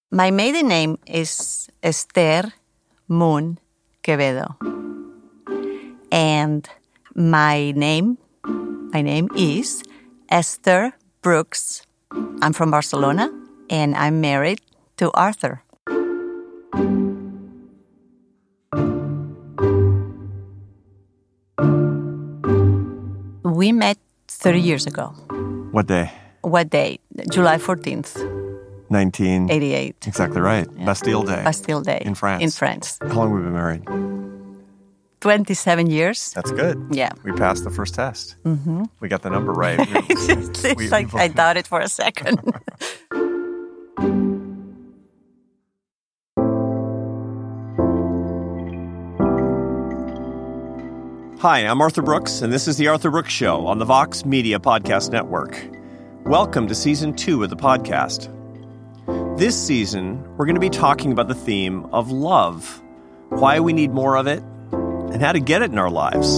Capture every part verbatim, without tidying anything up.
My maiden name is Esther Moon Quevedo. And my name, my name is Esther Brooks. I'm from Barcelona, and I'm married to Arthur. We met thirty years ago. What day? What day? July fourteenth. nineteen eighty-eight. Exactly right. Yeah. Bastille Day. Bastille Day. In France. In France. How long have we been married? twenty-seven years. That's good. Yeah. We passed the first test. Mm-hmm. We got the number right. it's we, like we, I doubted for a second. Hi, I'm Arthur Brooks, and this is The Arthur Brooks Show on the Vox Media Podcast Network. Welcome to Season two of the podcast. This season, we're going to be talking about the theme of love, why we need more of it, and how to get it in our lives.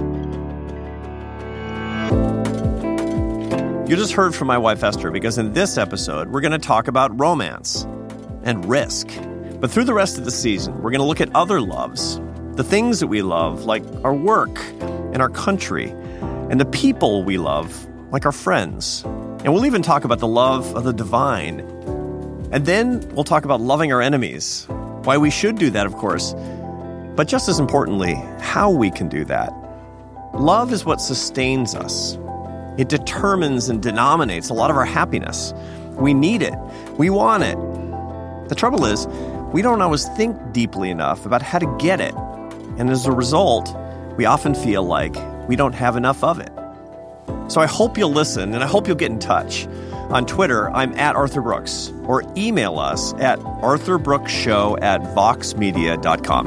You just heard from my wife Esther, because in this episode, we're going to talk about romance and risk. But through the rest of the season, we're going to look at other loves, the things that we love, like our work and our country, and the people we love, like our friends. And we'll even talk about the love of the divine. And then we'll talk about loving our enemies, why we should do that, of course, but just as importantly, how we can do that. Love is what sustains us. It determines and denominates a lot of our happiness. We need it. We want it. The trouble is, we don't always think deeply enough about how to get it. And as a result, we often feel like we don't have enough of it. So I hope you'll listen, and I hope you'll get in touch. On Twitter, I'm at Arthur Brooks, or email us at arthurbrookshow at voxmedia dot com.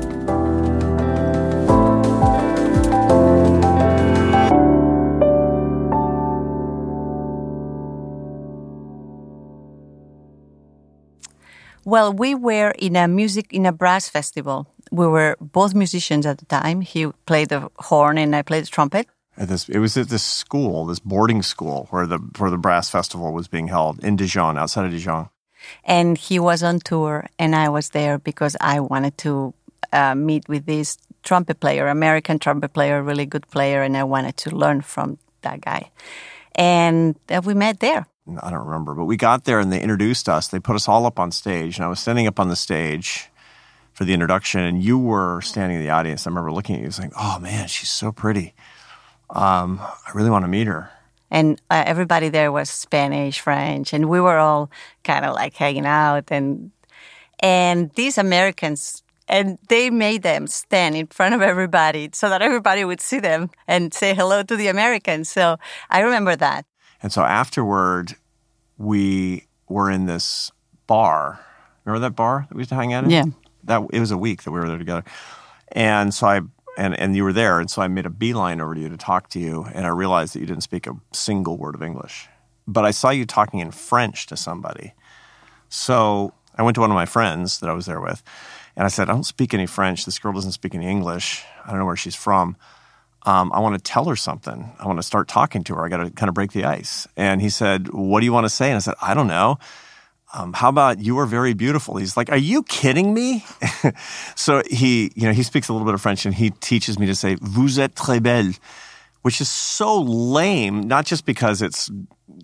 Well, we were in a music, in a brass festival. We were both musicians at the time. He played the horn and I played the trumpet. At this, it was at this school, this boarding school, where the where the brass festival was being held in Dijon, outside of Dijon. And he was on tour, and I was there because I wanted to uh, meet with this trumpet player, American trumpet player, really good player, and I wanted to learn from that guy. And uh, we met there. I don't remember, but we got there and they introduced us. They put us all up on stage, and I was standing up on the stage for the introduction, and you were standing in the audience. I remember looking at you and saying, oh, man, she's so pretty. Um, I really want to meet her. And uh, everybody there was Spanish, French, and we were all kind of like hanging out. And and these Americans, and they made them stand in front of everybody so that everybody would see them and say hello to the Americans. So I remember that. And so afterward, we were in this bar. Remember that bar that we used to hang out in? Yeah. That, it was a week that we were there together. And so I... And and you were there, and so I made a beeline over to you to talk to you, and I realized that you didn't speak a single word of English. But I saw you talking in French to somebody. So I went to one of my friends that I was there with, and I said, I don't speak any French. This girl doesn't speak any English. I don't know where she's from. Um, I want to tell her something. I want to start talking to her. I got to kind of break the ice. And he said, what do you want to say? And I said, I don't know. Um, how about you are very beautiful? He's like, are you kidding me? So he, you know, he speaks a little bit of French, and he teaches me to say, vous êtes très belle, which is so lame, not just because it's,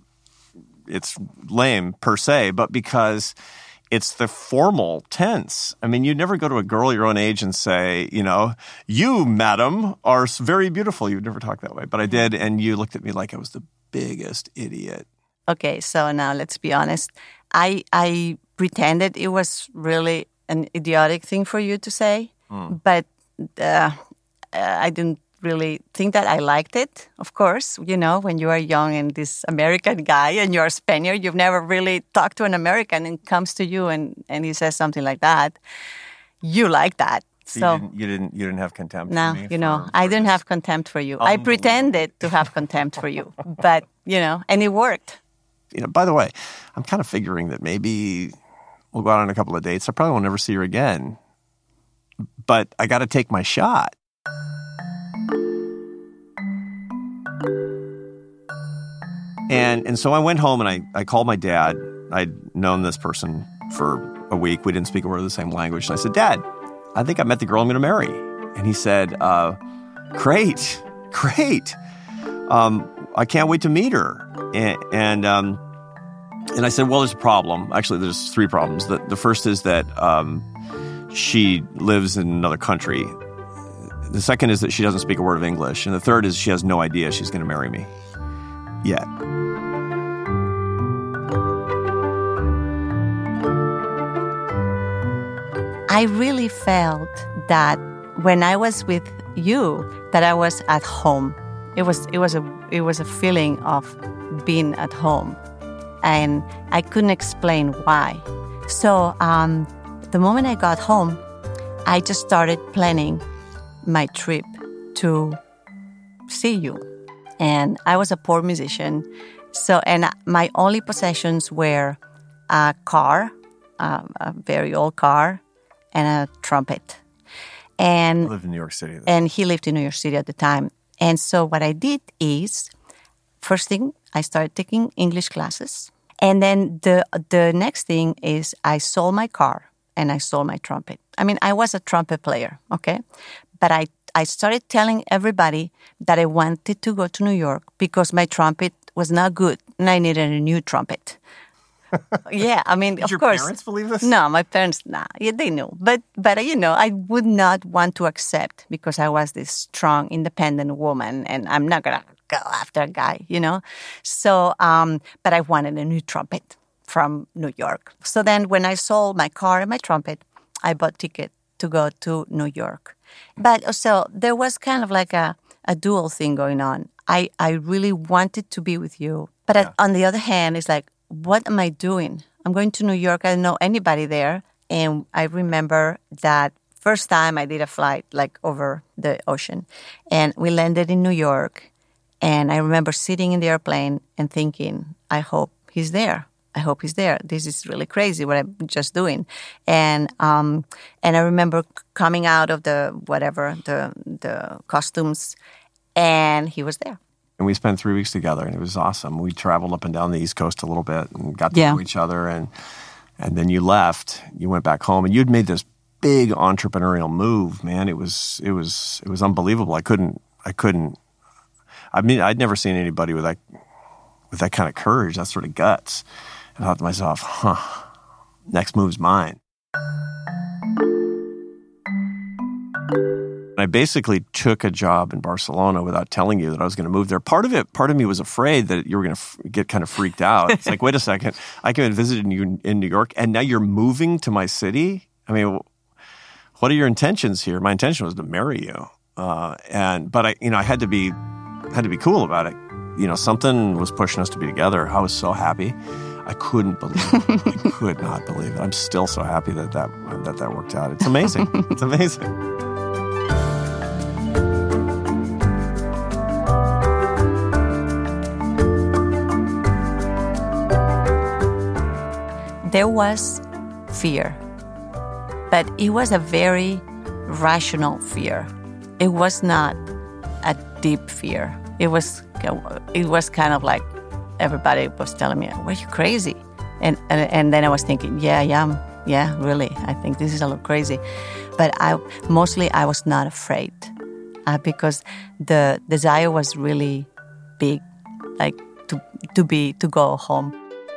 it's lame per se, but because it's the formal tense. I mean, you'd never go to a girl your own age and say, you know, you, madam, are very beautiful. You'd never talk that way. But I did, and you looked at me like I was the biggest idiot. Okay, so now let's be honest. I I pretended it was really an idiotic thing for you to say, mm. but uh, I didn't really think that I liked it. Of course, you know, when you are young and this American guy and you're a Spaniard, you've never really talked to an American and comes to you and, and he says something like that. You like that. So, so you, didn't, you didn't you didn't have contempt no, for me? you know, for, I for didn't this. have contempt for you. I pretended to have contempt for you, but, you know, and it worked. You know, by the way, I'm kind of figuring that maybe we'll go out on a couple of dates. I probably will never see her again. But I got to take my shot. And and so I went home and I, I called my dad. I'd known this person for a week. We didn't speak a word of the same language. And I said, Dad, I think I met the girl I'm going to marry. And he said, uh, great, great. Um, I can't wait to meet her. And and, um, and I said, well, there's a problem. Actually, there's three problems. The, the first is that um, she lives in another country. The second is that she doesn't speak a word of English. And the third is she has no idea she's going to marry me yet. I really felt that when I was with you, that I was at home. It was it was a it was a feeling of being at home, and I couldn't explain why. So um, the moment I got home, I just started planning my trip to see you. And I was a poor musician, so and my only possessions were a car, uh, a very old car, and a trumpet. And I lived in New York City. And he lived in New York City at the time. And so what I did is, first thing, I started taking English classes. And then the the next thing is I sold my car and I sold my trumpet. I mean, I was a trumpet player, okay? But I, I started telling everybody that I wanted to go to New York because my trumpet was not good and I needed a new trumpet. Yeah, I mean, Did of your course. parents believe this? No, my parents, nah, yeah, they knew. But, but you know, I would not want to accept because I was this strong, independent woman and I'm not going to go after a guy, you know. So, um, but I wanted a new trumpet from New York. So then when I sold my car and my trumpet, I bought ticket to go to New York. But also there was kind of like a, a dual thing going on. I, I really wanted to be with you. But Yeah. on the other hand, it's like, what am I doing? I'm going to New York. I don't know anybody there. And I remember that first time I did a flight like over the ocean. And we landed in New York. And I remember sitting in the airplane and thinking, I hope he's there. I hope he's there. This is really crazy what I'm just doing. And um, and I remember coming out of the whatever, the the costumes, and he was there. And we spent three weeks together, and it was awesome. We traveled up and down the East Coast a little bit and got to Yeah. know each other. And and then you left. You went back home, and you'd made this big entrepreneurial move, man. It was it was it was unbelievable. I couldn't I couldn't. I mean, I'd never seen anybody with that with that kind of courage, that sort of guts. And I thought to myself, huh, next move's mine. I basically took a job in Barcelona without telling you that I was going to move there. Part of it, part of me was afraid that you were going to f- get kind of freaked out. It's like, wait a second, I came and visited you in New York, and now you're moving to my city? I mean, what are your intentions here? My intention was to marry you, uh, and but I, you know, I had to be had to be cool about it. You know, something was pushing us to be together. I was so happy. I couldn't believe it. I could not believe it. I'm still so happy that that that, that worked out. It's amazing. It's amazing. There was fear, but it was a very rational fear. It was not a deep fear. It was it was kind of like everybody was telling me, "Were you crazy?" And and, and then I was thinking, "Yeah, I am. Yeah, really. I think this is a little crazy." But I mostly I was not afraid uh, because the desire was really big, like to to be to go home.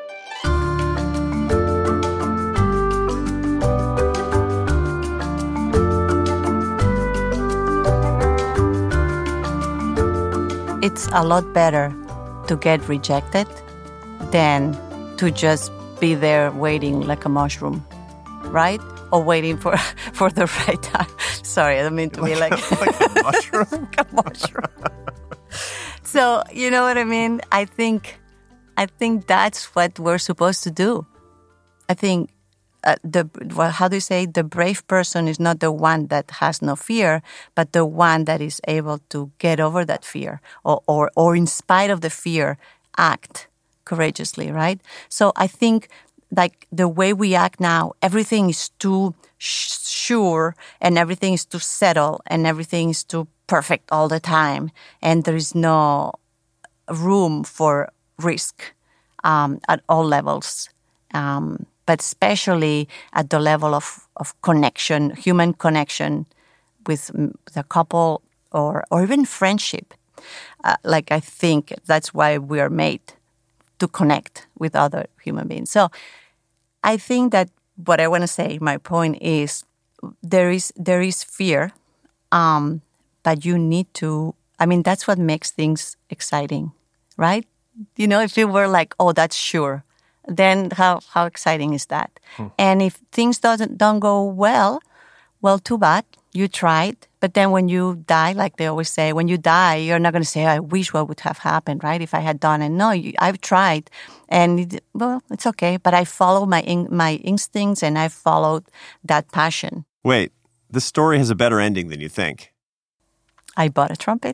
It's a lot better to get rejected than to just be there waiting like a mushroom, right? Or waiting for, for the right time. Sorry, I don't mean to be like, like a mushroom. like a mushroom. So, you know what I mean? I think, I think that's what we're supposed to do. I think uh, the well, how do you say, the brave person is not the one that has no fear, but the one that is able to get over that fear, or or, or in spite of the fear, act courageously, right? So I think like the way we act now, everything is too sh- sure and everything is too settled and everything is too perfect all the time, and there is no room for risk um, at all levels. Um, but especially at the level of, of connection, human connection with, with a couple or, or even friendship. Uh, like I think that's why we are made to connect with other human beings. So I think that what I want to say, my point is there is there is fear, um, but you need to, I mean, that's what makes things exciting, right? You know, if you were like, oh, that's sure, then how, how exciting is that? Hmm. And if things doesn't don't go well, well, too bad. You tried. But then when you die, like they always say, when you die, you're not going to say, I wish what would have happened, right? If I had done it. No, you, I've tried. And, it, well, it's okay. But I follow my in, my instincts and I followed that passion. Wait, this story has a better ending than you think. I bought a trumpet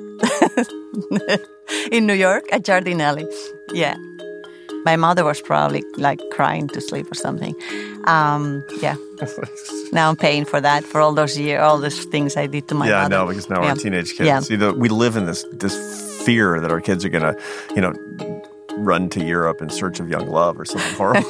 in New York at Giardinelli. Yeah. My mother was probably like crying to sleep or something. Um, yeah. Now I'm paying for that, for all those years, all those things I did to my yeah, mother. Yeah, I know, because now yeah. we're teenage kids. Yeah. You know, we live in this this fear that our kids are going to, you know, run to Europe in search of young love or something horrible.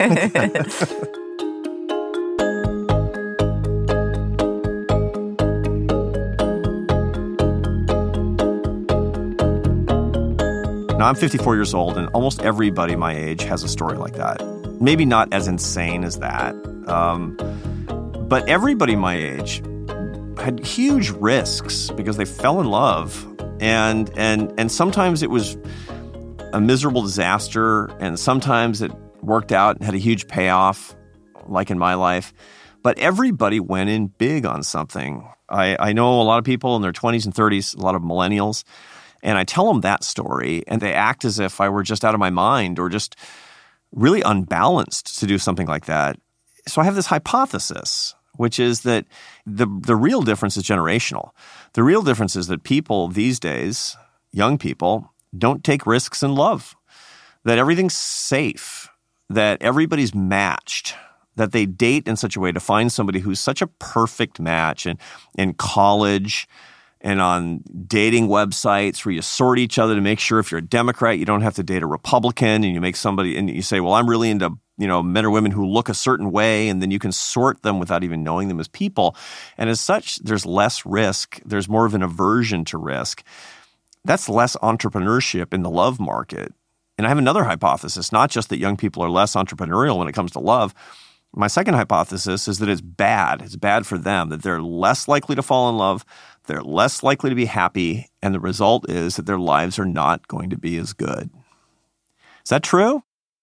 Now, I'm fifty-four years old, and almost everybody my age has a story like that. Maybe not as insane as that, um, but everybody my age had huge risks because they fell in love, and and and sometimes it was a miserable disaster, and sometimes it worked out and had a huge payoff, like in my life. But everybody went in big on something. I, I know a lot of people in their twenties and thirties, a lot of millennials. And I tell them that story, and they act as if I were just out of my mind or just really unbalanced to do something like that. So I have this hypothesis, which is that the the real difference is generational. The real difference is that people these days, young people, don't take risks in love, that everything's safe, that everybody's matched, that they date in such a way to find somebody who's such a perfect match. And in college and on dating websites where you sort each other to make sure if you're a Democrat, you don't have to date a Republican, and you make somebody, and you say, well, I'm really into, you know, men or women who look a certain way, and then you can sort them without even knowing them as people. And as such, there's less risk. There's more of an aversion to risk. That's less entrepreneurship in the love market. And I have another hypothesis, not just that young people are less entrepreneurial when it comes to love. My second hypothesis is that it's bad. It's bad for them, that they're less likely to fall in love, they're less likely to be happy, and the result is that their lives are not going to be as good. Is that true?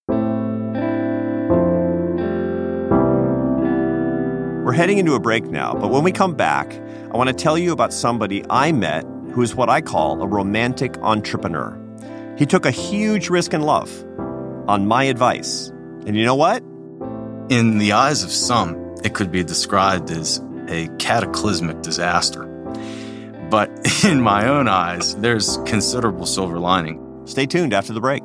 We're heading into a break now, but when we come back, I want to tell you about somebody I met who is what I call a romantic entrepreneur. He took a huge risk in love on my advice. And you know what? In the eyes of some, it could be described as a cataclysmic disaster. But in my own eyes, there's considerable silver lining. Stay tuned after the break.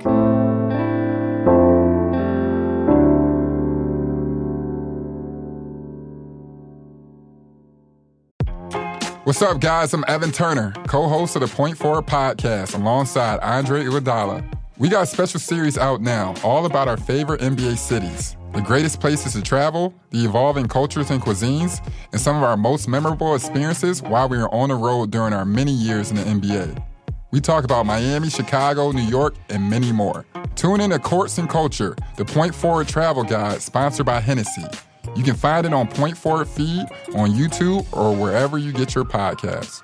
What's up, guys? I'm Evan Turner, co-host of the Point Forward podcast alongside Andre Iguodala. We got a special series out now, all about our favorite N B A cities, the greatest places to travel, the evolving cultures and cuisines, and some of our most memorable experiences while we were on the road during our many years in the N B A. We talk about Miami, Chicago, New York, and many more. Tune in to Courts and Culture, the Point Forward travel guide sponsored by Hennessy. You can find it on Point Forward feed, on YouTube, or wherever you get your podcasts.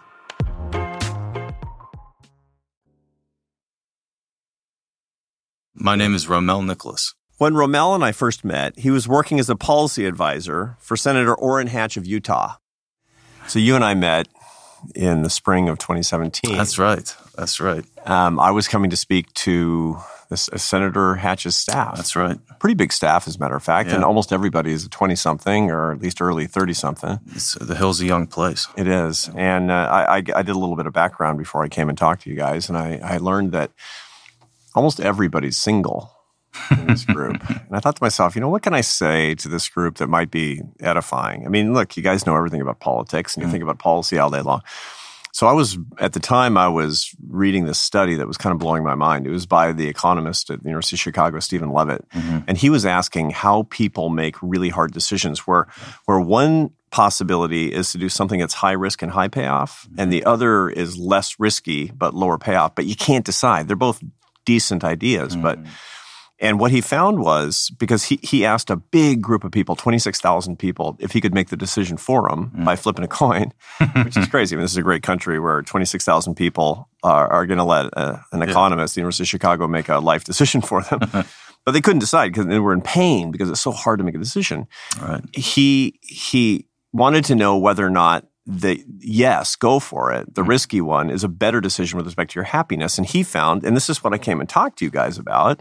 My name is Romel Nicholas. When Romel and I first met, he was working as a policy advisor for Senator Orrin Hatch of Utah. So you and I met in the spring of twenty seventeen. That's right. That's right. Um, I was coming to speak to this, uh, Senator Hatch's staff. That's right. Pretty big staff, as a matter of fact, Yeah. and almost everybody is a twenty-something or at least early thirty-something. It's, the Hill's a young place. It is. And uh, I, I, I did a little bit of background before I came and talked to you guys, and I, I learned that almost everybody's single in this group. And I thought to myself, you know, what can I say to this group that might be edifying? I mean, look, you guys know everything about politics, and you mm. think about policy all day long. So I was, at the time, I was reading this study that was kind of blowing my mind. It was by the economist at the University of Chicago, Stephen Levitt. Mm-hmm. And he was asking how people make really hard decisions where, where one possibility is to do something that's high risk and high payoff, mm-hmm. and the other is less risky but lower payoff. But you can't decide. They're both decent ideas, mm-hmm. but... And what he found was, because he, he asked a big group of people, twenty-six thousand people, if he could make the decision for them mm. by flipping a coin, which is crazy. I mean, this is a great country where twenty-six thousand people are, are going to let a, an yeah. economist, the University of Chicago, make a life decision for them. But they couldn't decide because they were in pain because it's so hard to make a decision. Right. He he wanted to know whether or not the yes, go for it. The mm. risky one is a better decision with respect to your happiness. And he found, and this is what I came and talked to you guys about,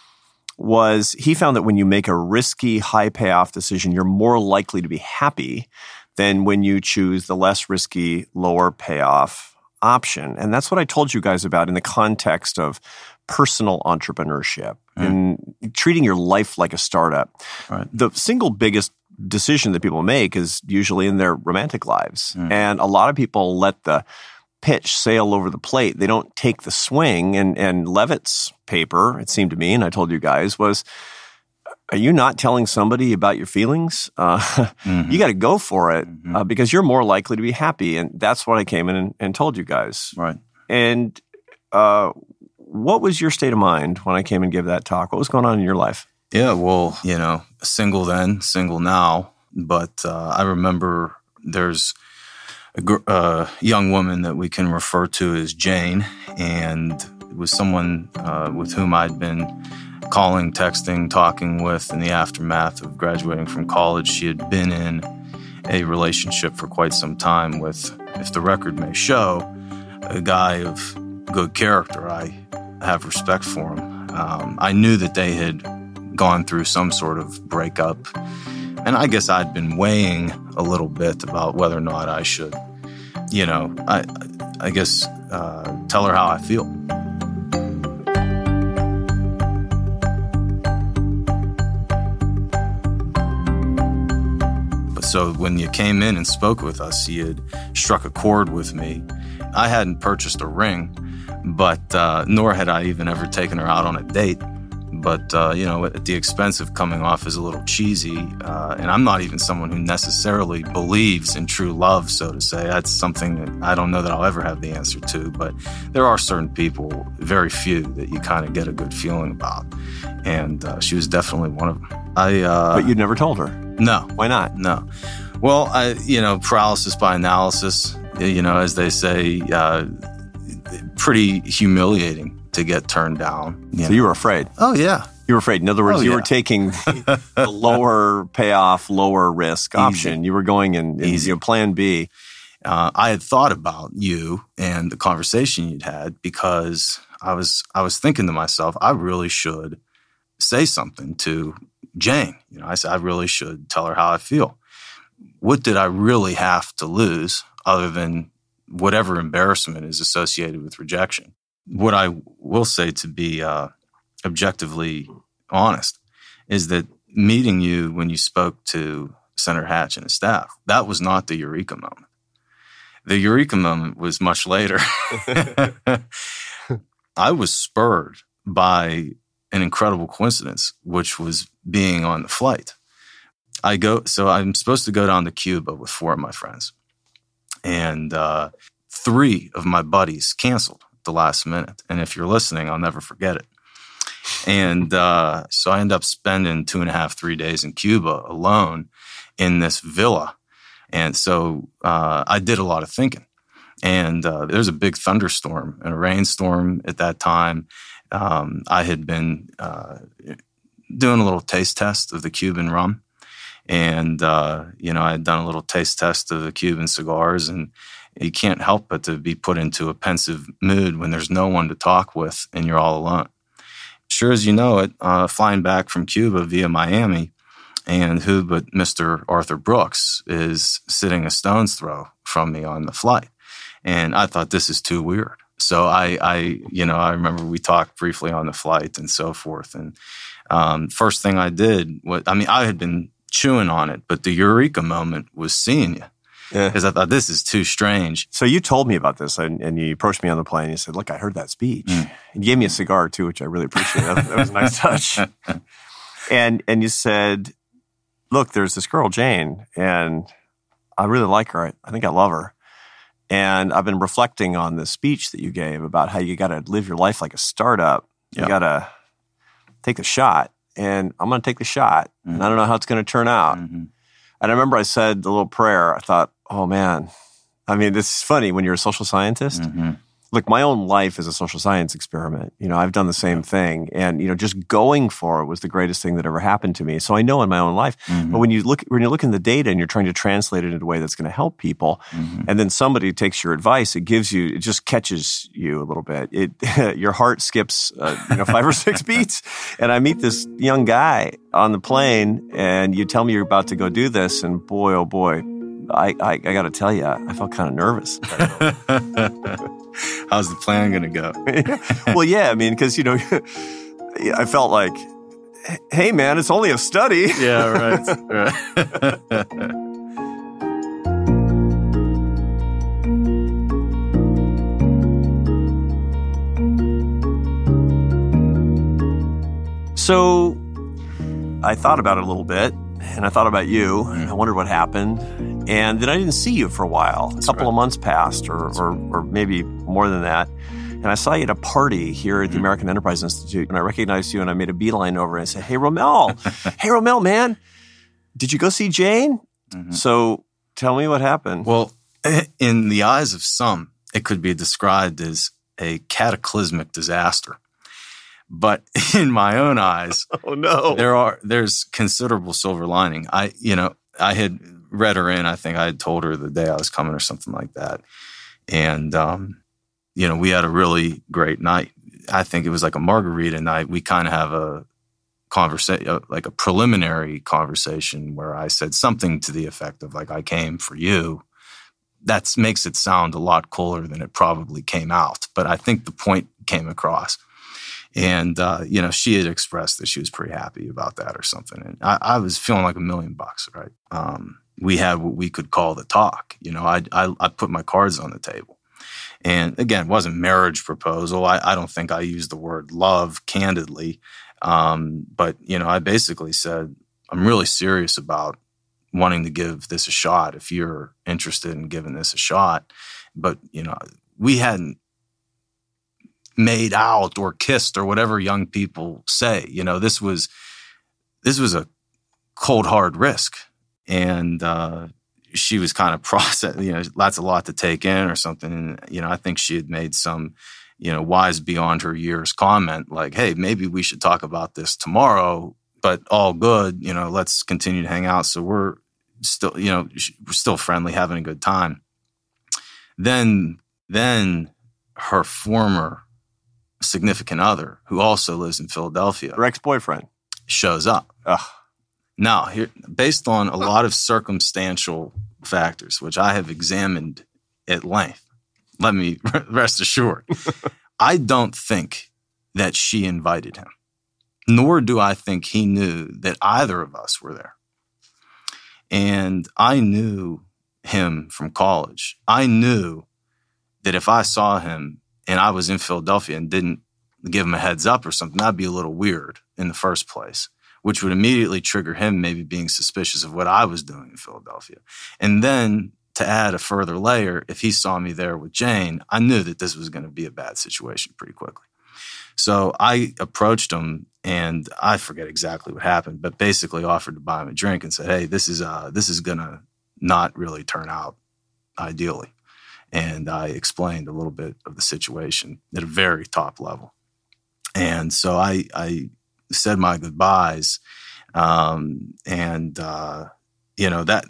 was he found that when you make a risky, high payoff decision, you're more likely to be happy than when you choose the less risky, lower payoff option. And that's what I told you guys about in the context of personal entrepreneurship mm. and treating your life like a startup. Right. The single biggest decision that people make is usually in their romantic lives. Mm. And a lot of people let the pitch sail over the plate. They don't take the swing. And, and Levitt's paper, it seemed to me, and I told you guys, was, are you not telling somebody about your feelings? Uh, mm-hmm. You got to go for it mm-hmm. uh, because you're more likely to be happy. And that's what I came in and, and told you guys. Right. And uh, what was your state of mind when I came and gave that talk? What was going on in your life? Yeah, well, you know, single then, single now. But uh, I remember there's a gr- uh, young woman that we can refer to as Jane, and it was someone uh, with whom I'd been calling, texting, talking with in the aftermath of graduating from college. She had been in a relationship for quite some time with, if the record may show, a guy of good character. I have respect for him. Um, I knew that they had gone through some sort of breakup, and I guess I'd been weighing a little bit about whether or not I should, you know, I, I guess uh, tell her how I feel. But so when you came in and spoke with us, you had struck a chord with me. I hadn't purchased a ring, but uh, nor had I even ever taken her out on a date. But, uh, you know, at the expense of coming off as a little cheesy, uh, and I'm not even someone who necessarily believes in true love, so to say. That's something that I don't know that I'll ever have the answer to, but there are certain people, very few, that you kind of get a good feeling about. And uh, she was definitely one of them. I, uh, but you'd never told her? No. Why not? No. Well, I, you know, paralysis by analysis, you know, as they say, uh, pretty humiliating to get turned down. You so know. you were afraid? Oh, yeah. You were afraid. In other words, oh, you yeah. were taking the lower payoff, lower risk Easy. option. You were going in, in you know, plan B. Uh, I had thought about you and the conversation you'd had because I was I was thinking to myself, I really should say something to Jane. You know, I said, I really should tell her how I feel. What did I really have to lose other than whatever embarrassment is associated with rejection? What I will say, to be uh, objectively honest, is that meeting you when you spoke to Senator Hatch and his staff, that was not the eureka moment. The eureka moment was much later. I was spurred by an incredible coincidence, which was being on the flight. I go, so I'm supposed to go down to Cuba with four of my friends, and uh, three of my buddies canceled the last minute. And if you're listening, I'll never forget it. And uh, so I end up spending two and a half, three days in Cuba alone in this villa. And so uh, I did a lot of thinking. And uh, there was a big thunderstorm and a rainstorm at that time. Um, I had been uh, doing a little taste test of the Cuban rum. And, uh, you know, I had done a little taste test of the Cuban cigars, and you can't help but to be put into a pensive mood when there's no one to talk with and you're all alone. Sure as you know it, uh, flying back from Cuba via Miami, and who but Mister Arthur Brooks is sitting a stone's throw from me on the flight. And I thought, this is too weird. So I, I you know, I remember we talked briefly on the flight and so forth. And um, first thing I did was, I mean, I had been chewing on it, but the eureka moment was seeing you. because yeah. I thought this is too strange. So you told me about this, and, and you approached me on the plane. You said, "Look, I heard that speech." Mm. And you gave me a cigar too, which I really appreciate. That, that was a nice touch. and and you said, "Look, there's this girl Jane, and I really like her. I, I think I love her. And I've been reflecting on the speech that you gave about how you got to live your life like a startup. You yeah. got to take the shot, and I'm going to take the shot, mm-hmm. and I don't know how it's going to turn out." Mm-hmm. And I remember I said the little prayer. I thought, oh, man. I mean, this is funny when you're a social scientist. Mm-hmm. Look, my own life is a social science experiment. You know, I've done the same yeah. thing. And, you know, just going for it was the greatest thing that ever happened to me. So I know in my own life. Mm-hmm. But when you look when you look in the data and you're trying to translate it in a way that's going to help people, mm-hmm. and then somebody takes your advice, it gives you, it just catches you a little bit. It your heart skips, uh, you know, five or six beats. And I meet this young guy on the plane, and you tell me you're about to go do this, and boy, oh boy, I I, I got to tell you, I felt kind of nervous. How's the plan going to go? Well, yeah, I mean, because, you know, I felt like, hey, man, it's only a study. Yeah, right. right. So I thought about it a little bit, and I thought about you, and I wondered what happened. And then I didn't see you for a while. That's a couple right. of months passed, or, or or maybe more than that. And I saw you at a party here at the mm-hmm. American Enterprise Institute, and I recognized you, and I made a beeline over and I said, "Hey, Romel, hey, Romel, man, did you go see Jane?" Mm-hmm. So tell me what happened. Well, in the eyes of some, it could be described as a cataclysmic disaster. But in my own eyes, oh no, there are there's considerable silver lining. I, you know, I had read her in. I think I had told her the day I was coming or something like that. And, um, you know, we had a really great night. I think it was like a margarita night. We kind of have a conversation, like a preliminary conversation where I said something to the effect of like, I came for you. That makes it sound a lot cooler than it probably came out. But I think the point came across. And, uh, you know, she had expressed that she was pretty happy about that or something. And I, I was feeling like a million bucks, right? Um, we had what we could call the talk. You know, I, I, I put my cards on the table. And again, it wasn't marriage proposal. I, I don't think I used the word love candidly. Um, but, you know, I basically said, I'm really serious about wanting to give this a shot if you're interested in giving this a shot. But, you know, we hadn't made out or kissed or whatever young people say. You know, this was this was a cold, hard risk. And uh, she was kind of process, you know, that's a lot to take in or something. And, you know, I think she had made some, you know, wise beyond her years comment like, hey, maybe we should talk about this tomorrow, but all good, you know, let's continue to hang out. So we're still, you know, we're still friendly, having a good time. Then, then her former significant other, who also lives in Philadelphia, her ex-boyfriend, shows up. Ugh. Now, here, based on a lot of circumstantial factors, which I have examined at length, let me rest assured, I don't think that she invited him, nor do I think he knew that either of us were there. And I knew him from college. I knew that if I saw him and I was in Philadelphia and didn't give him a heads up or something, that'd be a little weird in the first place, which would immediately trigger him maybe being suspicious of what I was doing in Philadelphia. And then to add a further layer, if he saw me there with Jane, I knew that this was going to be a bad situation pretty quickly. So I approached him, and I forget exactly what happened, but basically offered to buy him a drink and said, hey, this is uh, this is going to not really turn out ideally. And I explained a little bit of the situation at a very top level. And so I, I said my goodbyes. Um, and, uh, you know, that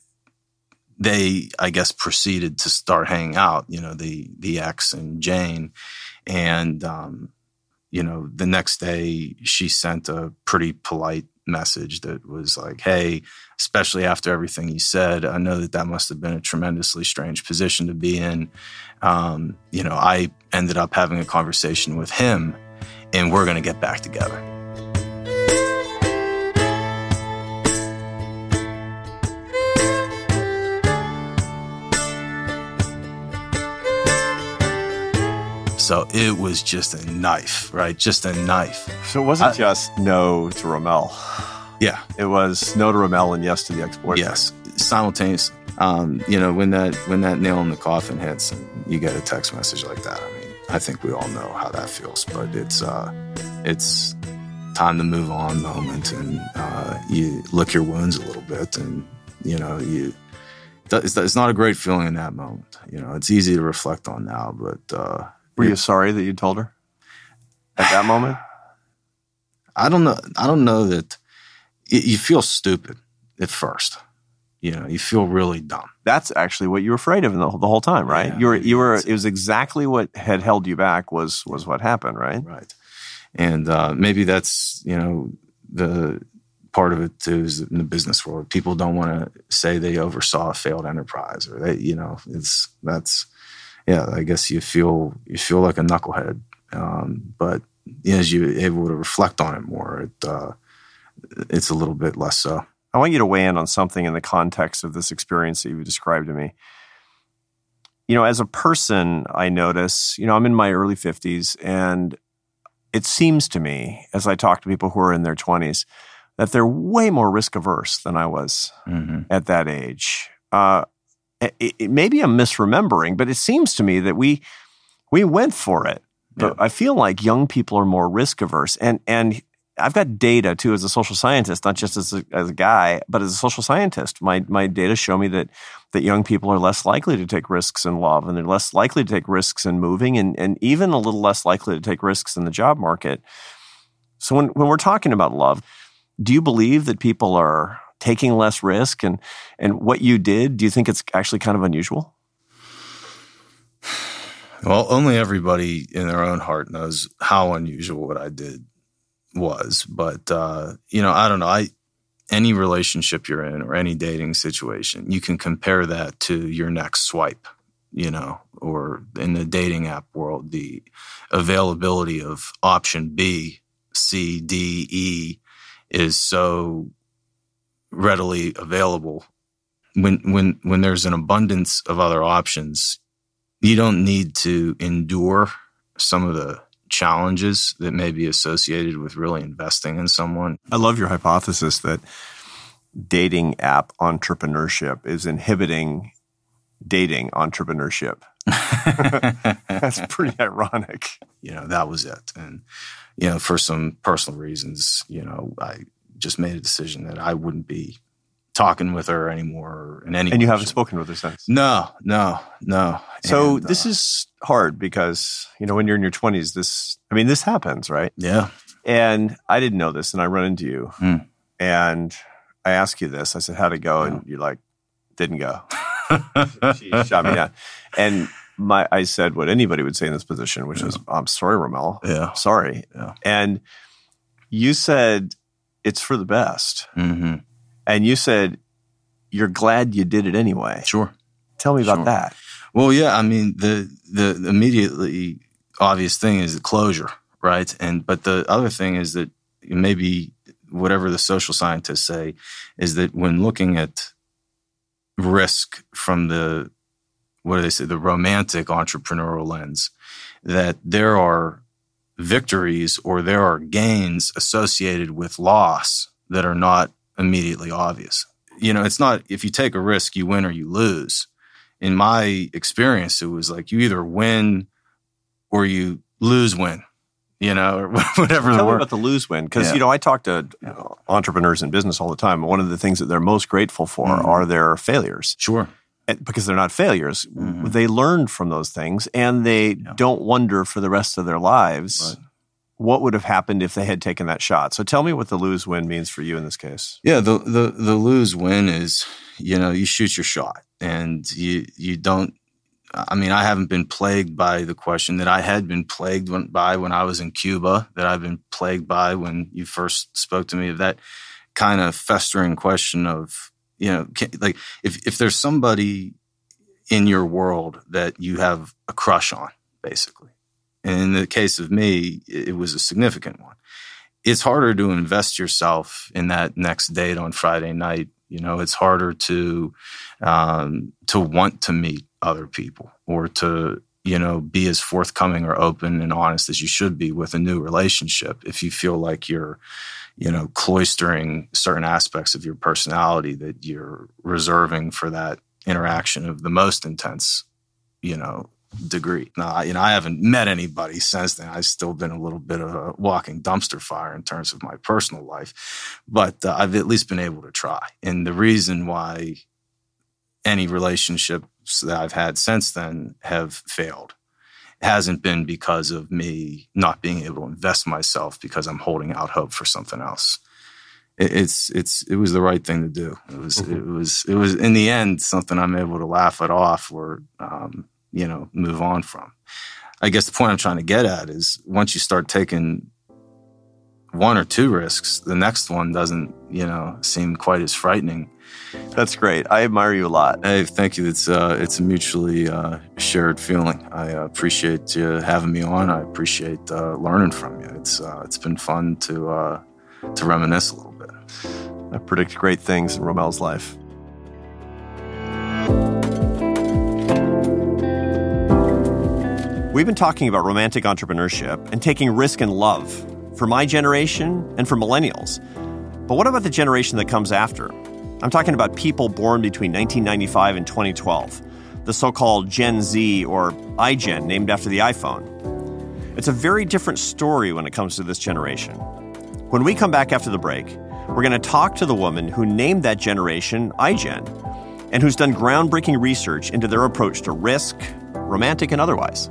they, I guess, proceeded to start hanging out, you know, the, the ex and Jane. And, um, you know, the next day she sent a pretty polite message that was like, hey, especially after everything you said, I know that that must have been a tremendously strange position to be in. Um, you know, I ended up having a conversation with him, and we're going to get back together. So it was just a knife, right? Just a knife. So it wasn't I, just no to Rommel. Yeah. It was no to Rommel and yes to the ex-boyfriend. Yes, simultaneously. Um, you know, when that when that nail in the coffin hits and you get a text message like that, I mean, I think we all know how that feels. But it's uh, it's time to move on moment, and uh, you lick your wounds a little bit, and you know, you it's, it's not a great feeling in that moment. You know, it's easy to reflect on now, but uh, were you sorry that you told her at that moment? I don't know. I don't know that it, you feel stupid at first. You know, you feel really dumb. That's actually what you were afraid of the, the whole time, right? Yeah, you were, you were. It was exactly what had held you back. Was was what happened, right? Right. And uh, maybe that's, you know, the part of it too is in the business world. People don't want to say they oversaw a failed enterprise, or they, you know, it's that's, yeah. I guess you feel you feel like a knucklehead, um, but as you're able to reflect on it more, it uh, it's a little bit less so. I want you to weigh in on something in the context of this experience that you described to me. You know, as a person, I notice, you know, I'm in my early fifties, and it seems to me, as I talk to people who are in their twenties, that they're way more risk averse than I was mm-hmm. at that age. Uh, it, it, maybe I'm misremembering, but it seems to me that we we went for it. But yeah. I feel like young people are more risk averse, and and. I've got data too as a social scientist, not just as a, as a guy, but as a social scientist. My my data show me that that young people are less likely to take risks in love, and they're less likely to take risks in moving, and, and even a little less likely to take risks in the job market. So when, when we're talking about love, do you believe that people are taking less risk? And, and what you did, do you think it's actually kind of unusual? Well, only everybody in their own heart knows how unusual what I did was, but uh, you know, I don't know. I any relationship you're in or any dating situation, you can compare that to your next swipe, you know, or in the dating app world, the availability of option B, C, D, E is so readily available. When when when there's an abundance of other options, you don't need to endure some of the challenges that may be associated with really investing in someone. I love your hypothesis that dating app entrepreneurship is inhibiting dating entrepreneurship. That's pretty ironic. You know, that was it. And, you know, for some personal reasons, you know, I just made a decision that I wouldn't be talking with her anymore in any And you way. haven't spoken with her since? No, no, no. So and, this uh, is hard because, you know, when you're in your twenties, this, I mean, this happens, right? Yeah. And I didn't know this, and I run into you, Mm. and I ask you this. I said, how'd it go? And you're like, didn't go. She shot me down. And my, I said what anybody would say in this position, which Yeah. is, I'm sorry, Rommel. Yeah. Sorry. Yeah. And you said, it's for the best. Mm-hmm. And you said, you're glad you did it anyway. Sure. Tell me about Sure. that. Well, yeah, I mean, the, the the immediately obvious thing is the closure, right? And but the other thing is that maybe whatever the social scientists say is that when looking at risk from the, what do they say, the romantic entrepreneurial lens, that there are victories or there are gains associated with loss that are not immediately obvious. You know, it's not, if you take a risk, you win or you lose. In my experience, it was like you either win or you lose win, you know, or whatever the Tell me word. about the lose win. Because, Yeah. you know, I talk to you know, entrepreneurs in business all the time. One of the things that they're most grateful for Mhm. are their failures. Sure. And because they're not failures. Mhm. They learned from those things, and they Yeah. don't wonder for the rest of their lives Right. what would have happened if they had taken that shot. So tell me what the lose win means for you in this case. Yeah, the the the lose win is, you know, you shoot your shot and you you don't. I mean, I haven't been plagued by the question that I had been plagued when, by when I was in Cuba, that I've been plagued by when you first spoke to me, of that kind of festering question of, you know, can, like if if there's somebody in your world that you have a crush on, basically. And in the case of me, it was a significant one. It's harder to invest yourself in that next date on Friday night. You know, it's harder to um, to want to meet other people or to, you know, be as forthcoming or open and honest as you should be with a new relationship. If you feel like you're, you know, cloistering certain aspects of your personality that you're reserving for that interaction of the most intense, you know, degree. Now, I, you know, I haven't met anybody since then. I've still been a little bit of a walking dumpster fire in terms of my personal life, but uh, I've at least been able to try. And the reason why any relationships that I've had since then have failed hasn't been because of me not being able to invest myself because I'm holding out hope for something else. It, it's it's it was the right thing to do. It was mm-hmm. it was it was in the end something I'm able to laugh it off or um, you know, move on from. I guess the point I'm trying to get at is once you start taking one or two risks, the next one doesn't, you know, seem quite as frightening. That's great. I admire you a lot. Hey, thank you. It's uh, it's a mutually uh, shared feeling. I uh, appreciate you having me on. I appreciate uh, learning from you. It's uh, it's been fun to uh, to reminisce a little bit. I predict great things in Romel's life. We've been talking about romantic entrepreneurship and taking risk in love for my generation and for millennials. But what about the generation that comes after? I'm talking about people born between nineteen ninety-five and twenty twelve, the so-called Gen Z or iGen, named after the iPhone. It's a very different story when it comes to this generation. When we come back after the break, we're going to talk to the woman who named that generation iGen and who's done groundbreaking research into their approach to risk, romantic and otherwise.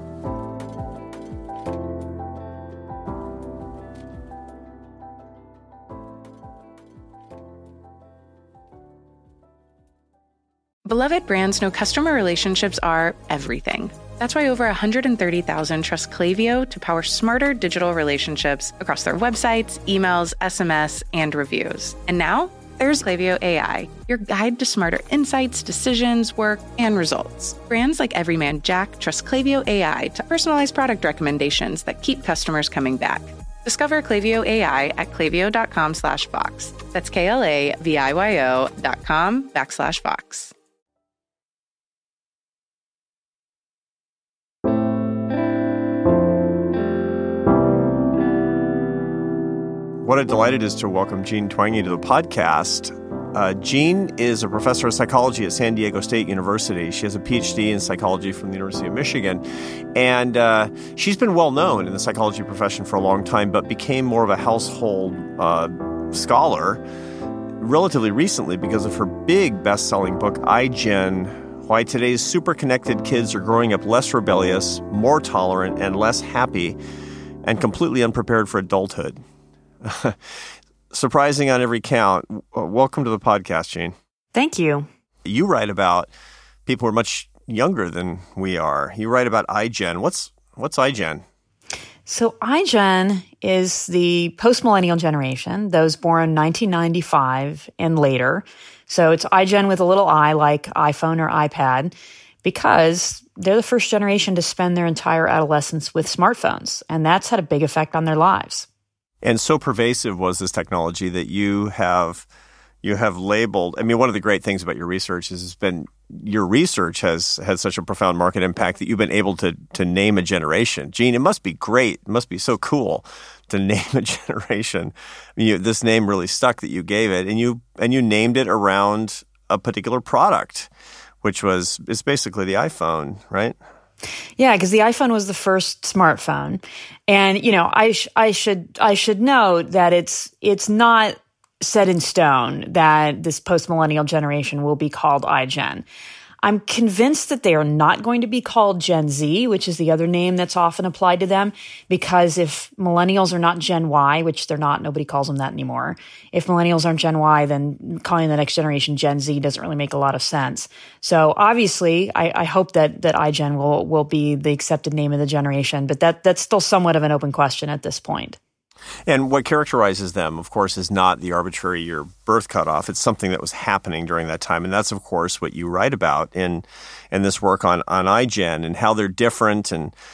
Beloved brands know customer relationships are everything. That's why over one hundred thirty thousand trust Klaviyo to power smarter digital relationships across their websites, emails, S M S, and reviews. And now, there's Klaviyo A I, your guide to smarter insights, decisions, work, and results. Brands like Everyman Jack trust Klaviyo A I to personalize product recommendations that keep customers coming back. Discover Klaviyo A I at klaviyo.com slash Vox. That's K-L-A-V-I-Y-O dot com backslash Vox. What a delight it is to welcome Jean Twenge to the podcast. Uh, Jean is a professor of psychology at San Diego State University. She has a P H D in psychology from the University of Michigan. And uh, she's been well known in the psychology profession for a long time, but became more of a household uh, scholar relatively recently because of her big best-selling book, iGen, Why Today's Super-Connected Kids Are Growing Up Less Rebellious, More Tolerant, and Less Happy, and Completely Unprepared for Adulthood. Surprising on every count. Welcome to the podcast, Jean. Thank you. You write about people who are much younger than we are. You write about iGen. What's what's iGen? So iGen is the post-millennial generation, those born nineteen ninety-five and later. So it's iGen with a little I, like iPhone or iPad, because they're the first generation to spend their entire adolescence with smartphones, and that's had a big effect on their lives. And so pervasive was this technology that you have you have labeled. I mean, one of the great things about your research is it's been your research has had such a profound market impact that you've been able to to name a generation. Jean, it must be great. It must be so cool to name a generation. I mean, you, this name really stuck that you gave it, and you and you named it around a particular product, which was is basically the iPhone, right? Yeah, because the iPhone was the first smartphone, and you know, I sh- I should I should note that it's it's not set in stone that this post-millennial generation will be called iGen. I'm convinced that they are not going to be called Gen Z, which is the other name that's often applied to them, because if millennials are not Gen Y, which they're not, nobody calls them that anymore. If millennials aren't Gen Y, then calling the next generation Gen Z doesn't really make a lot of sense. So obviously, I, I hope that that iGen will will be the accepted name of the generation, but that that's still somewhat of an open question at this point. And what characterizes them, of course, is not the arbitrary year birth cutoff. It's something that was happening during that time. And that's, of course, what you write about in in this work on, on iGen and how they're different and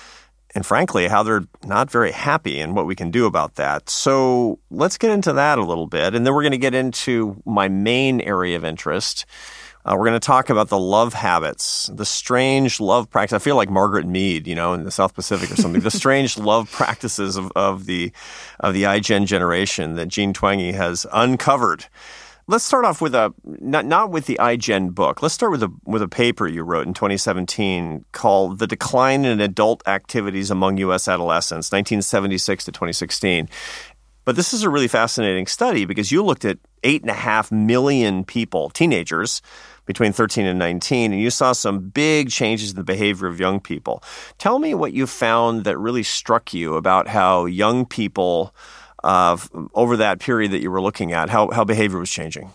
and frankly, how they're not very happy and what we can do about that. So let's get into that a little bit. And then we're going to get into my main area of interest. Uh, we're going to talk about the love habits, the strange love practice. I feel like Margaret Mead, you know, in the South Pacific or something. The strange love practices of, of the of the iGen generation that Jean Twenge has uncovered. Let's start off with a not not with the iGen book. Let's start with a with a paper you wrote in twenty seventeen called "The Decline in Adult Activities Among U S Adolescents, nineteen seventy-six to twenty sixteen." But this is a really fascinating study because you looked at eight and a half million people, teenagers, between thirteen and nineteen, and you saw some big changes in the behavior of young people. Tell me what you found that really struck you about how young people Uh, over that period that you were looking at, how, how behavior was changing.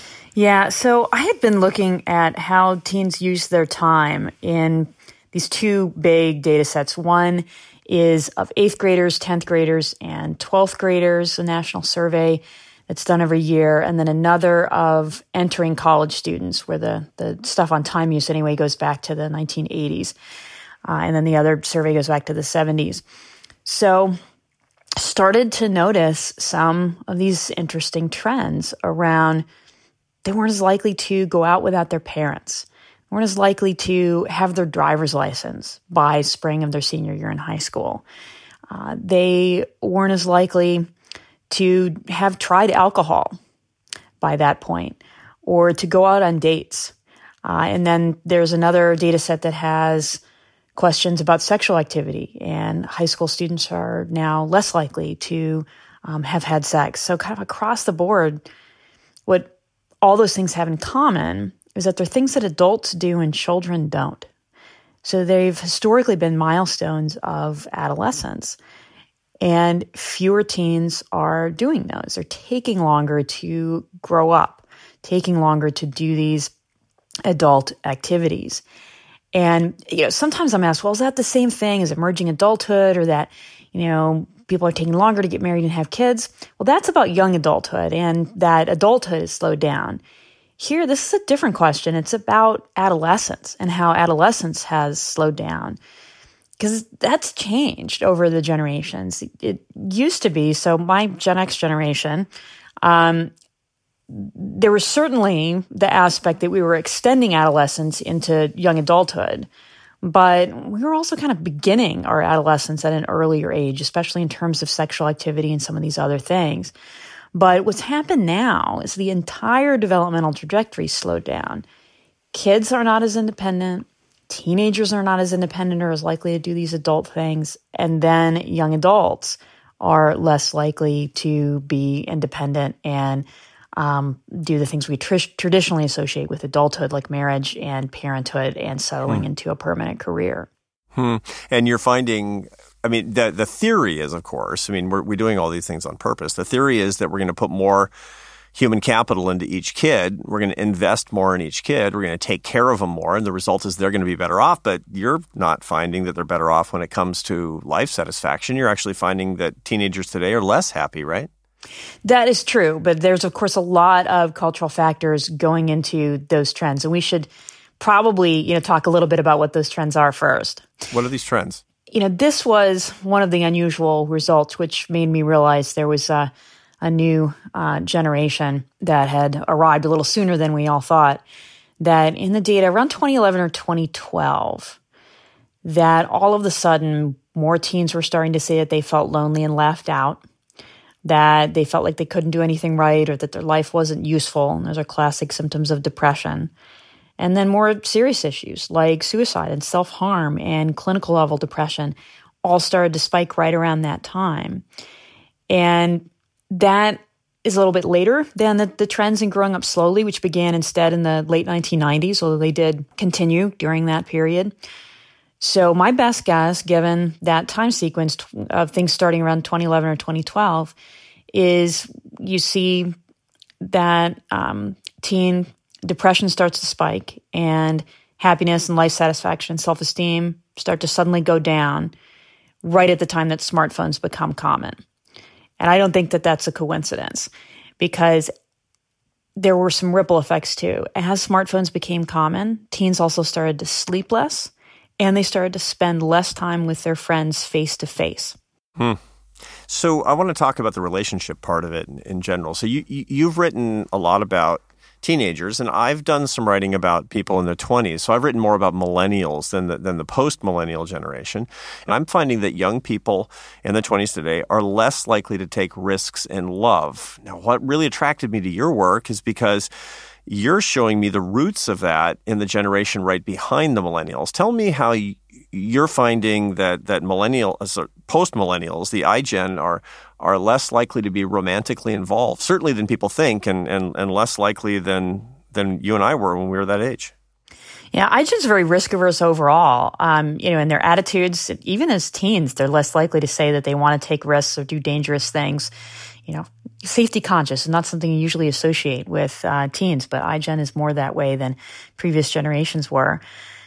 Yeah, so I had been looking at how teens use their time in these two big data sets. One is of eighth graders, tenth graders, and twelfth graders, a national survey that's done every year, and then another of entering college students, where the, the stuff on time use anyway goes back to the nineteen eighties. Uh, and then the other survey goes back to the seventies. So started to notice some of these interesting trends around they weren't as likely to go out without their parents, weren't as likely to have their driver's license by spring of their senior year in high school. Uh, they weren't as likely to have tried alcohol by that point or to go out on dates. Uh, and then there's another data set that has questions about sexual activity, and high school students are now less likely to um, have had sex. So kind of across the board, what all those things have in common is that they're things that adults do and children don't. So they've historically been milestones of adolescence, and fewer teens are doing those. They're taking longer to grow up, taking longer to do these adult activities. And, you know, sometimes I'm asked, well, is that the same thing as emerging adulthood, or that, you know, people are taking longer to get married and have kids? Well, that's about young adulthood, and that adulthood is slowed down. Here, this is a different question. It's about adolescence and how adolescence has slowed down, because that's changed over the generations. It used to be, so my Gen X generation, um, there was certainly the aspect that we were extending adolescence into young adulthood, but we were also kind of beginning our adolescence at an earlier age, especially in terms of sexual activity and some of these other things. But what's happened now is the entire developmental trajectory slowed down. Kids are not as independent. Teenagers are not as independent or as likely to do these adult things. And then young adults are less likely to be independent and Um, do the things we tr- traditionally associate with adulthood, like marriage and parenthood and settling hmm. into a permanent career. Hmm. And you're finding, I mean, the the theory is, of course, I mean, we're, we're doing all these things on purpose. The theory is that we're going to put more human capital into each kid. We're going to invest more in each kid. We're going to take care of them more. And the result is they're going to be better off. But you're not finding that they're better off when it comes to life satisfaction. You're actually finding that teenagers today are less happy, right? That is true, but there's, of course, a lot of cultural factors going into those trends, and we should probably, you know, talk a little bit about what those trends are first. What are these trends? You know, this was one of the unusual results, which made me realize there was a, a new uh, generation that had arrived a little sooner than we all thought, that in the data around twenty eleven or twenty twelve, that all of a sudden more teens were starting to say that they felt lonely and left out, that they felt like they couldn't do anything right, or that their life wasn't useful. And those are classic symptoms of depression. And then more serious issues like suicide and self-harm and clinical level depression all started to spike right around that time. And that is a little bit later than the, the trends in growing up slowly, which began instead in the late nineteen nineties, although they did continue during that period. So my best guess, given that time sequence of things starting around twenty eleven or twenty twelve, is you see that um, teen depression starts to spike, and happiness and life satisfaction and self-esteem start to suddenly go down right at the time that smartphones become common. And I don't think that that's a coincidence, because there were some ripple effects too. As smartphones became common, teens also started to sleep less and they started to spend less time with their friends face to face. Hmm. So I want to talk about the relationship part of it in, in general. So you, you, you've written a lot about teenagers, and I've done some writing about people in their twenties. So I've written more about millennials than the, than the post-millennial generation. And I'm finding that young people in the twenties today are less likely to take risks in love. Now, what really attracted me to your work is because you're showing me the roots of that in the generation right behind the millennials. Tell me how you, you're finding that that millennials, post-millennials, the iGen, are are less likely to be romantically involved, certainly than people think, and and, and less likely than than you and I were when we were that age. Yeah, iGen's very risk averse overall. Um, you know, in their attitudes, even as teens, they're less likely to say that they want to take risks or do dangerous things. You know, safety conscious is not something you usually associate with uh, teens, but iGen is more that way than previous generations were.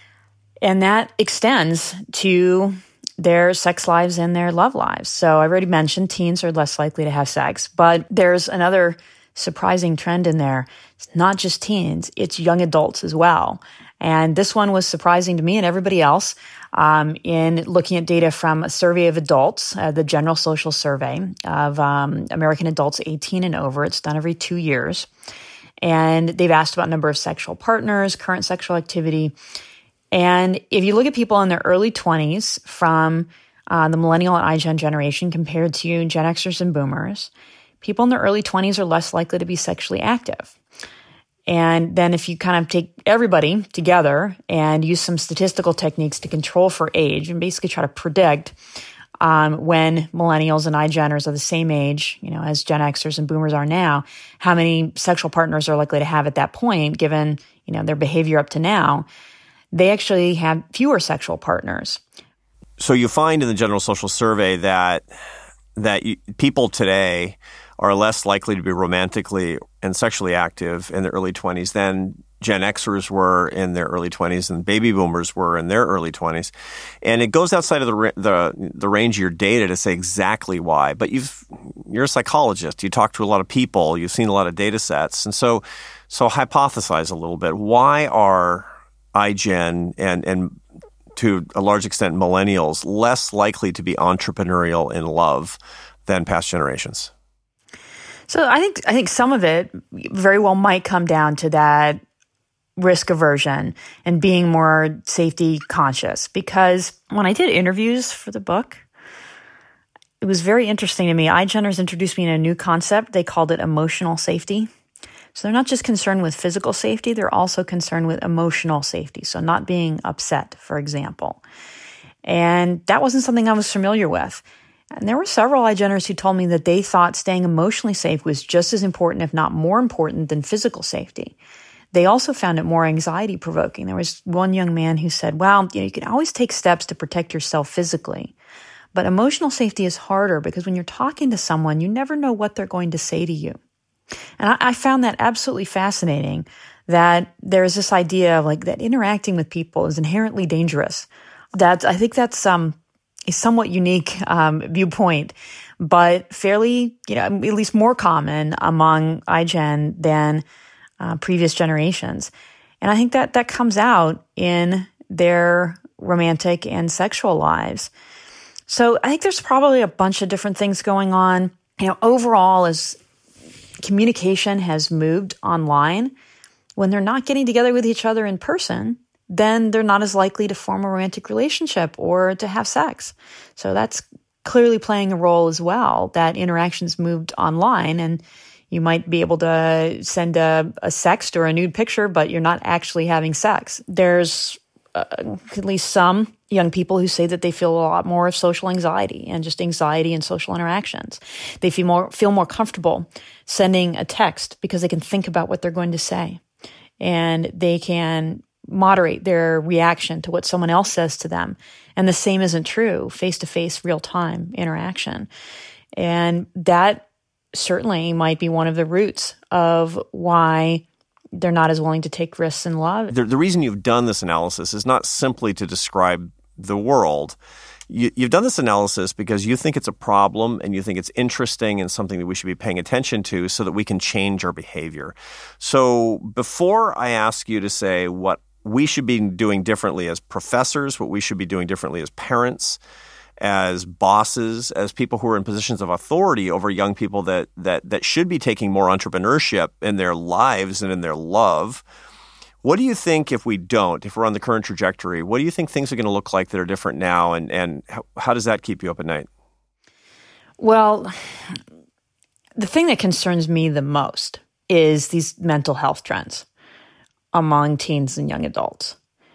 And that extends to their sex lives and their love lives. So I already mentioned teens are less likely to have sex, but there's another surprising trend in there. It's not just teens, it's young adults as well. And this one was surprising to me and everybody else um, in looking at data from a survey of adults, uh, the General Social Survey of um, American adults eighteen and over. It's done every two years. And they've asked about number of sexual partners, current sexual activity. And if you look at people in their early twenties from uh, the millennial and iGen generation compared to Gen Xers and boomers, people in their early twenties are less likely to be sexually active. And then if you kind of take everybody together and use some statistical techniques to control for age and basically try to predict um, when millennials and iGeners are the same age, you know, as Gen Xers and boomers are now, how many sexual partners are likely to have at that point, given, you know, their behavior up to now, they actually have fewer sexual partners. So you find in the General Social Survey that that you, people today are less likely to be romantically and sexually active in their early twenties than Gen Xers were in their early twenties and baby boomers were in their early twenties. And it goes outside of the the, the range of your data to say exactly why. But you've you're a psychologist. You talk to a lot of people. You've seen a lot of data sets. And so so hypothesize a little bit. Why are iGen and and to a large extent millennials less likely to be entrepreneurial in love than past generations? So I think I think some of it very well might come down to that risk aversion and being more safety conscious. Because when I did interviews for the book, it was very interesting to me. iGeners introduced me in a new concept. They called it emotional safety. So they're not just concerned with physical safety, they're also concerned with emotional safety. So not being upset, for example. And that wasn't something I was familiar with. And there were several iGeners who told me that they thought staying emotionally safe was just as important, if not more important, than physical safety. They also found it more anxiety-provoking. There was one young man who said, well, you know, you can always take steps to protect yourself physically, but emotional safety is harder because when you're talking to someone, you never know what they're going to say to you. And I, I found that absolutely fascinating, that there's this idea of like that interacting with people is inherently dangerous. That I think that's um, a somewhat unique um, viewpoint, but fairly, you know, at least more common among iGen than uh, previous generations. And I think that that comes out in their romantic and sexual lives. So I think there's probably a bunch of different things going on. You know, overall, as communication has moved online, when they're not getting together with each other in person, then they're not as likely to form a romantic relationship or to have sex. So that's clearly playing a role as well, that interactions moved online and you might be able to send a, a sext or a nude picture, but you're not actually having sex. There's uh, at least some young people who say that they feel a lot more of social anxiety and just anxiety in social interactions. They feel more feel more comfortable sending a text because they can think about what they're going to say, and they can moderate their reaction to what someone else says to them. And the same isn't true face-to-face, real-time interaction. And that certainly might be one of the roots of why they're not as willing to take risks in love. The, the reason you've done this analysis is not simply to describe the world. You, you've done this analysis because you think it's a problem and you think it's interesting and something that we should be paying attention to so that we can change our behavior. So before I ask you to say what we should be doing differently as professors, what we should be doing differently as parents, as bosses, as people who are in positions of authority over young people that that that should be taking more entrepreneurship in their lives and in their love. What do you think if we don't, if we're on the current trajectory, what do you think things are going to look like that are different now, and, and how, how does that keep you up at night? Well, the thing that concerns me the most is these mental health trends among teens and young adults.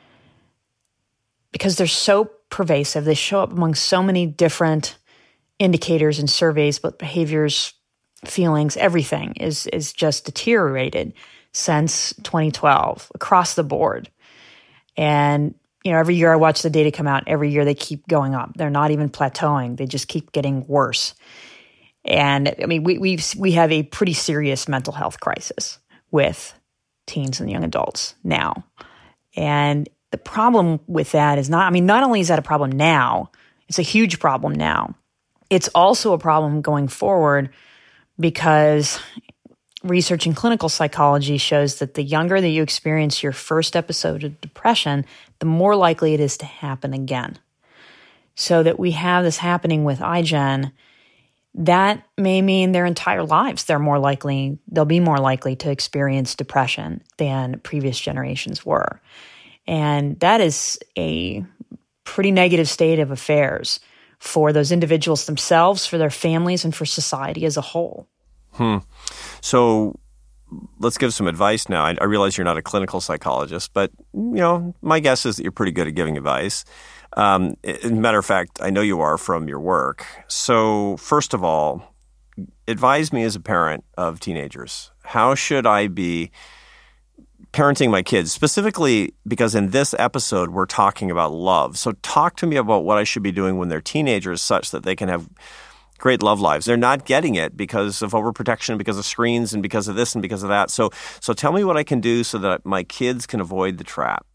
Because they're so pervasive. They show up among so many different indicators and surveys, but behaviors, feelings, everything is, is just deteriorated since twenty twelve across the board. And, you know, every year I watch the data come out, every year they keep going up. They're not even plateauing. They just keep getting worse. And I mean, we we we have a pretty serious mental health crisis with teens and young adults now. And the problem with that is not, I mean, not only is that a problem now, it's a huge problem now. It's also a problem going forward because research in clinical psychology shows that the younger that you experience your first episode of depression, the more likely it is to happen again. So that we have this happening with iGen, that may mean their entire lives they're more likely, they'll be more likely to experience depression than previous generations were. And that is a pretty negative state of affairs for those individuals themselves, for their families, and for society as a whole. Hmm. So let's give some advice now. I, I realize you're not a clinical psychologist, but you know, my guess is that you're pretty good at giving advice. Um, as a matter of fact, I know you are from your work. So first of all, advise me as a parent of teenagers. How should I be parenting my kids, specifically because in this episode, we're talking about love. So talk to me about what I should be doing when they're teenagers such that they can have great love lives. They're not getting it because of overprotection, because of screens, and because of this and because of that. So, so tell me what I can do so that my kids can avoid the trap.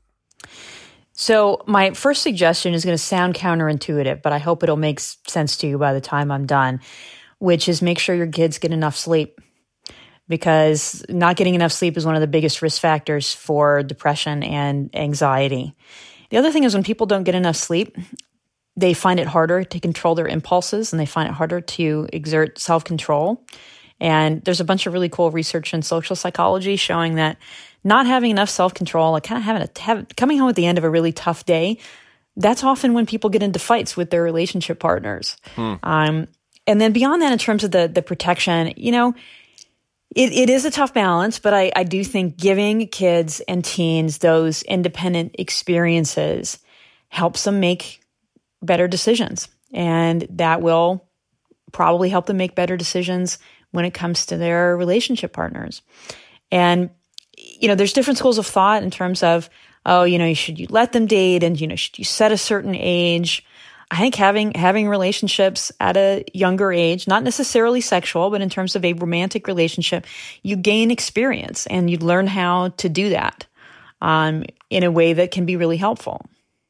So my first suggestion is going to sound counterintuitive, but I hope it'll make sense to you by the time I'm done, which is make sure your kids get enough sleep. Because not getting enough sleep is one of the biggest risk factors for depression and anxiety. The other thing is when people don't get enough sleep, they find it harder to control their impulses and they find it harder to exert self-control. And there's a bunch of really cool research in social psychology showing that not having enough self-control, like kind of having a, have, coming home at the end of a really tough day, that's often when people get into fights with their relationship partners. Hmm. Um, and then beyond that, in terms of the the protection, you know, It, it is a tough balance, but I, I do think giving kids and teens those independent experiences helps them make better decisions. And that will probably help them make better decisions when it comes to their relationship partners. And, you know, there's different schools of thought in terms of, oh, you know, should you let them date and, you know, should you set a certain age? I think having having relationships at a younger age, not necessarily sexual, but in terms of a romantic relationship, you gain experience and you learn how to do that um, in a way that can be really helpful.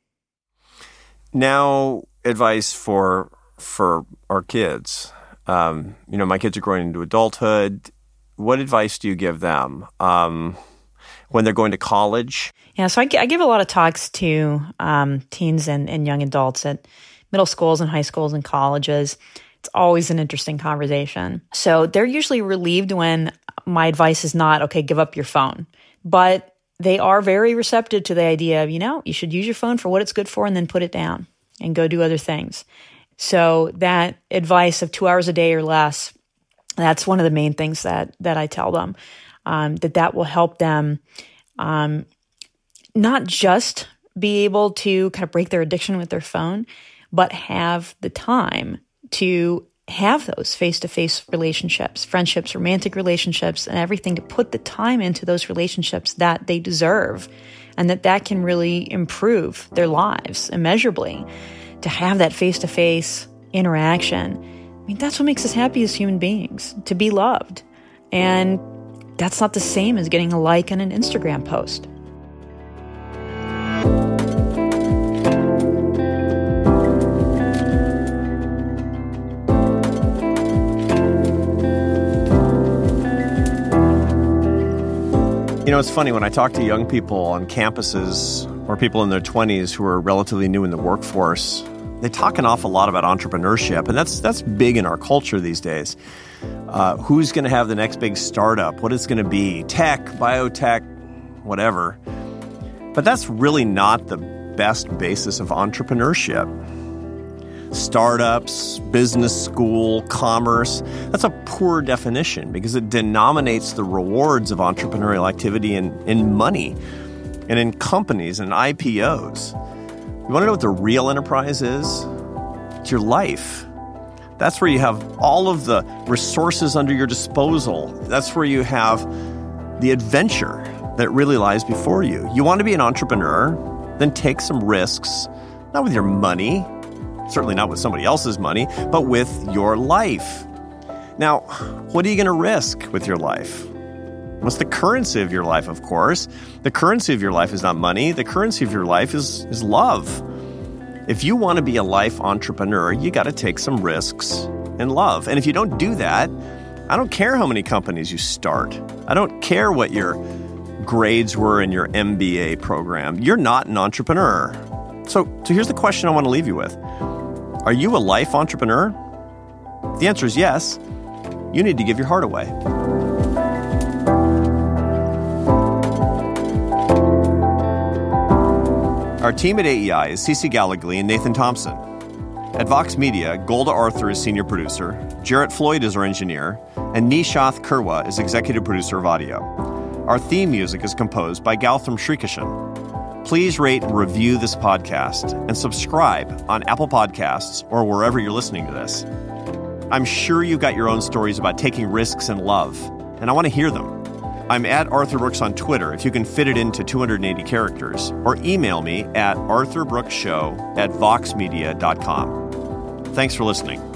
Now, advice for for our kids. Um, you know, my kids are growing into adulthood. What advice do you give them um, when they're going to college? Yeah, so I, I give a lot of talks to um, teens and, and young adults at middle schools and high schools and colleges. It's always an interesting conversation. So they're usually relieved when my advice is not, okay, give up your phone. But they are very receptive to the idea of, you know, you should use your phone for what it's good for and then put it down and go do other things. So that advice of two hours a day or less, that's one of the main things that that I tell them, um, that that will help them um, not just be able to kind of break their addiction with their phone, but have the time to have those face-to-face relationships, friendships, romantic relationships, and everything, to put the time into those relationships that they deserve, and that that can really improve their lives immeasurably. To have that face-to-face interaction, I mean, that's what makes us happy as human beings, to be loved. And that's not the same as getting a like on an Instagram post. You You know, it's funny, when I talk to young people on campuses or people in their twenties who are relatively new in the workforce, they talk an awful lot about entrepreneurship, and that's that's big in our culture these days. Uh, who's going to have the next big startup? What it's going to be? Tech, biotech, whatever. But that's really not the best basis of entrepreneurship. Startups, business school, commerce, that's a poor definition because it denominates the rewards of entrepreneurial activity in, in money and in companies and I P Os. You want to know what the real enterprise is? It's your life. That's where you have all of the resources under your disposal. That's where you have the adventure that really lies before you. You want to be an entrepreneur, then take some risks, not with your money, certainly not with somebody else's money, but with your life. Now, what are you going to risk with your life? What's the currency of your life, of course? The currency of your life is not money. The currency of your life is, is love. If you want to be a life entrepreneur, you got to take some risks in love. And if you don't do that, I don't care how many companies you start. I don't care what your grades were in your M B A program. You're not an entrepreneur. So, so here's the question I want to leave you with. Are you a life entrepreneur? If the answer is yes, you need to give your heart away. Our team at A E I is Cece Gallagly and Nathan Thompson. At Vox Media, Golda Arthur is senior producer, Jarrett Floyd is our engineer, and Nishath Kurwa is executive producer of audio. Our theme music is composed by Gautam Srikishan. Please rate and review this podcast and subscribe on Apple Podcasts or wherever you're listening to this. I'm sure you've got your own stories about taking risks in love, and I want to hear them. I'm at Arthur Brooks on Twitter if you can fit it into two hundred eighty characters, or email me at arthurbrookshow at voxmedia dot com. Thanks for listening.